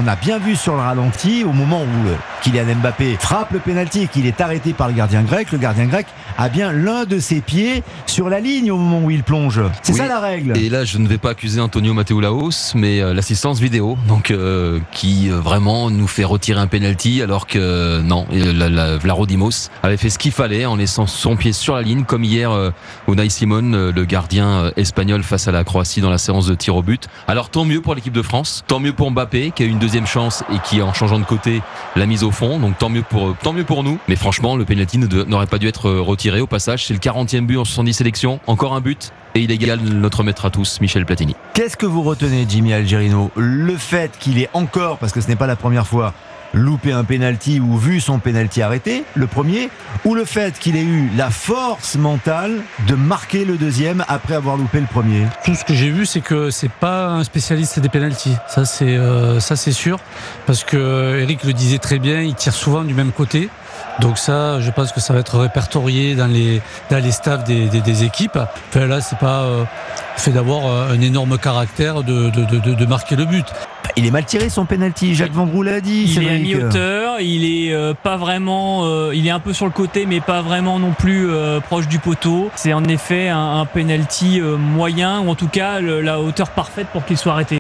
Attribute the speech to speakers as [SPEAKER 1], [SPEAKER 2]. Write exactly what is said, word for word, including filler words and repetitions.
[SPEAKER 1] on a bien vu sur le ralenti, au moment où euh, Kylian Mbappé frappe le pénalty et qu'il est arrêté par le gardien grec, le gardien grec a bien l'un de ses pieds sur la ligne au moment où il plonge. C'est
[SPEAKER 2] oui,
[SPEAKER 1] ça la règle.
[SPEAKER 2] Et là, je ne vais pas accuser Antonio Mathéoulaos, mais euh, l'assistance vidéo, donc euh, qui euh, vraiment nous fait retirer un penalty, alors que euh, non, la, la, Vlarodimos avait fait ce qu'il fallait en laissant son pied sur la ligne, comme hier euh, Unai Simon, euh, le gardien euh, espagnol face à la Croatie dans la séance de tir au but. Alors tant mieux pour l'équipe de France, tant mieux pour Mbappé qui a eu une deuxième chance et qui, en changeant de côté, l'a mise au fond. Donc tant mieux pour tant mieux pour nous. Mais franchement, le penalty n'aurait pas dû être retiré. Au passage, c'est le quarantième but en soixante-dix sélections, encore un but. Et il égale notre maître à tous, Michel Platini.
[SPEAKER 1] Qu'est-ce que vous retenez, Jimmy Algerino? Le fait qu'il ait encore, parce que ce n'est pas la première fois, loupé un penalty ou vu son penalty arrêté, le premier, ou le fait qu'il ait eu la force mentale de marquer le deuxième après avoir loupé le premier?
[SPEAKER 3] Tout ce que j'ai vu, c'est que c'est pas un spécialiste des penaltys. Ça, c'est euh, ça, c'est sûr, parce que Eric le disait très bien, il tire souvent du même côté. Donc ça, je pense que ça va être répertorié dans les dans les staffs des, des, des équipes. Enfin, là, c'est pas euh, le fait d'avoir un énorme caractère de, de, de, de marquer le but.
[SPEAKER 1] Il est mal tiré son penalty, Jacques Van Brou l'a dit.
[SPEAKER 4] Il est à mi-hauteur, il est euh, pas vraiment, euh, il est un peu sur le côté, mais pas vraiment non plus euh, proche du poteau. C'est en effet un, un penalty euh, moyen, ou en tout cas le, la hauteur parfaite pour qu'il soit arrêté.